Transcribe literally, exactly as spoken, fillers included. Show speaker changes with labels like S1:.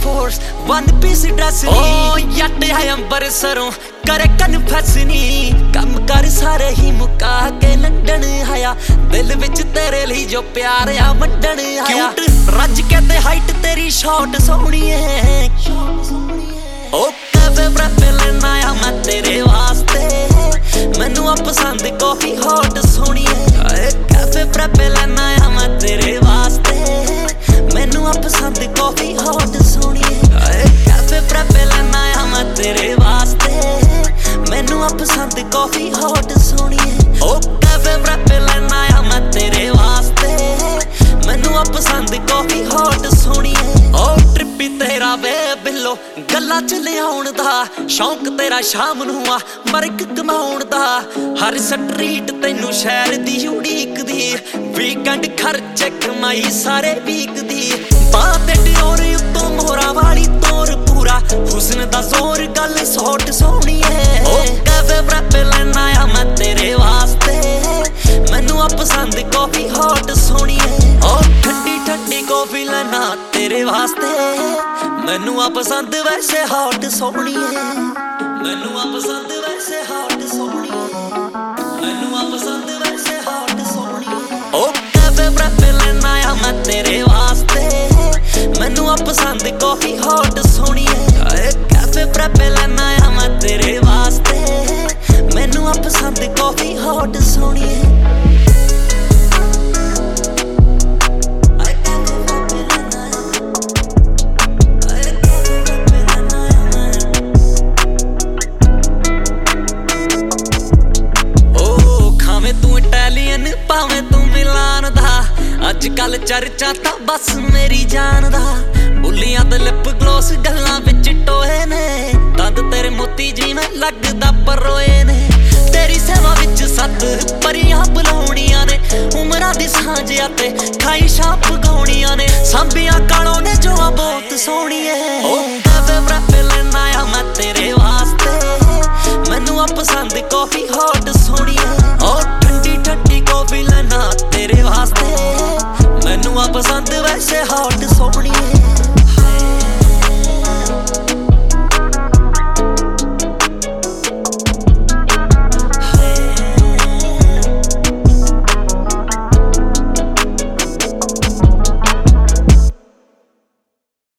S1: force one piece dress ओ जट है अंबरसरों करे कन्फेस नी कम कर सारे ही मुका के लंडन आया दिल विच तेरे लिए जो प्यार आ वंडन आया क्यूट रज के ते हाइट तेरी शॉट सोहनी है ओ कैफे ब्रेफे लेना आ मैं तेरे वास्ते मैनू आ पसंद कॉफी हॉट सोहनी है कैफे ब्रेफे लेना आ मैं तेरे वास्ते मैनू आ पसंद कॉफी हॉट सोहनी है कैफे ब्रेफे लेना आ मैं तेरे वास्ते मैनू आ पसंद कॉफी हॉट सोहनी है ओ कैफे ब्रेफे लेना आ मैं तेरे वास्ते मैनू आ पसंद कॉफी हॉट सोहनी है ओ ट्रिपी तेरा वे बिल्लो गल्ला च लियाउण दा शौक तेरा शाम नू आ मरक कमाउण दा हर स्ट्रीट तैनू शहर दी उड़ीक दी वीकेंड खर्चे कमाई सारे वीक दी बां ते डिओर उत्तों मोहरा वाली तोर पूरा हुस्न दा जोर गल सॉट सोहनी है ओ कैफे ब्रेफे लेना आ मैं तेरे वास्ते मैनू आ पसंद कॉफी हॉट सोहनी है ओ ठंडी ठंडी कॉफी लेना तेरे वास्ते मैनू आ पसंद वैसे हॉट सोहनी है मैनू आ पसंद वैसे हॉट सोहनी है मैनू आ पसंद वैसे हॉट सोहनी है ओ कैफे ब्रेफे लेना आ मैं तेरे वास्ते मैनू आ पसंद कॉफी हॉट सोहनी है कैफे ब्रेफे लेना आ मैं तेरे वास्ते मैनू आ पसंद कॉफी हॉट सोहनी है भावें तू मिलान दा अजकल चर्चा तां बस मेरी जान दा बुलियां ते लिप ग्लोस गल्लां विच टोए ने दंद तेरे मोती जिवें लगदा परोए ने तेरी सेवा विच सत परियां बुलाउणियां ने उमरां दी सांझिया ते खाइशां पगाउणियां ने सांभियां कालों ने जो बहुत सोहणी है